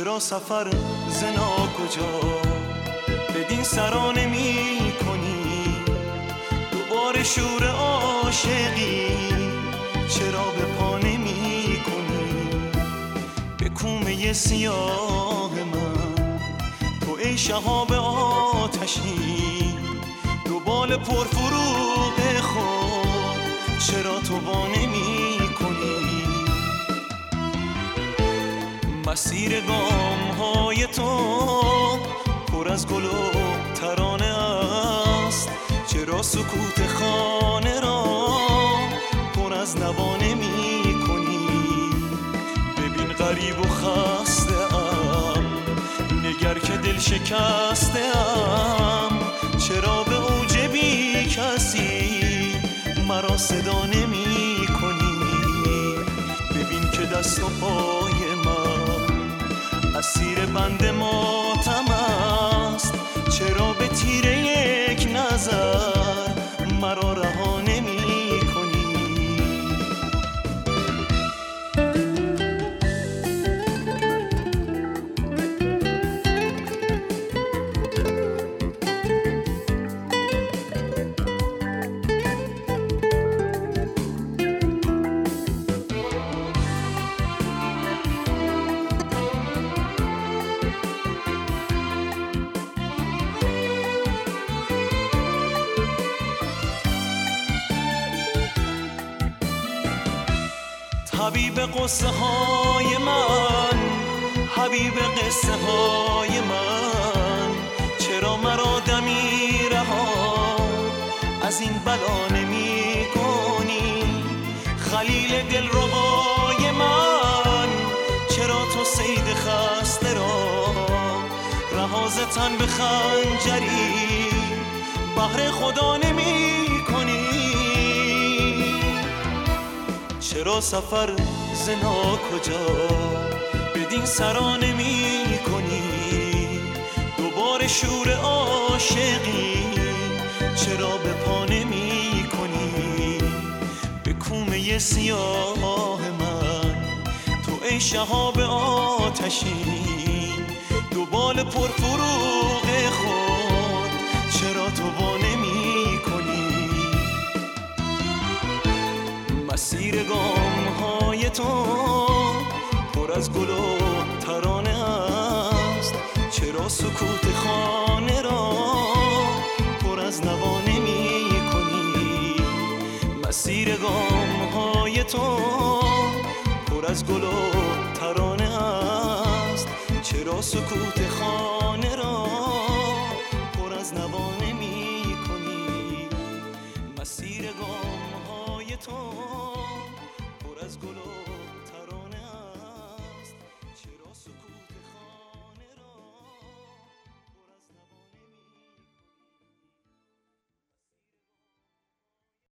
چرا سفر زنا کجا بدین سرا نمی کنی؟ دوباره شور عاشقی چرا به پا نمی کنی؟ به کومه سیاه من تو ای شهاب آتشی، دو بال پرفروغ خود چرا تو وا نمی کنی؟ مسیر گام های تو پر از گل و ترانه است، چرا سکوت خانه را پر از نوا نمی کنی؟ ببین غریب و خسته ام، نگر که دل شکسته ام، چرا به اوج بی کسی مرا صدا نمی کنی؟ ببین که دست و پای اسیر بند ماتم است، چرا به تیر یک نظر مرا رها نمی کنی؟ حبیب قصه های من، حبیب قصه های من، چرا مرا دمی رها از این بلا نمی کنی؟ خلیل دلربای من، چرا تو صید خسته را رها ز تن به خنجری بهر خدا نمی کنی؟ چرا سفر زنا کجا بدین سرا نمی کنی؟ دوباره شور عاشقی چرا به پا نمی کنی؟ به کومه سیاه من تو ای شهاب آتشی، دو بال پرفروغ خود چرا تو وا نمی کنی؟ مسیر گام های تو پر از گل و ترانه است، چرا سکوت خانه را پر از نوا نمی کنی؟ مسیر گام های تو پر از گل و ترانه است، چرا سکوت خانه را پر از نوا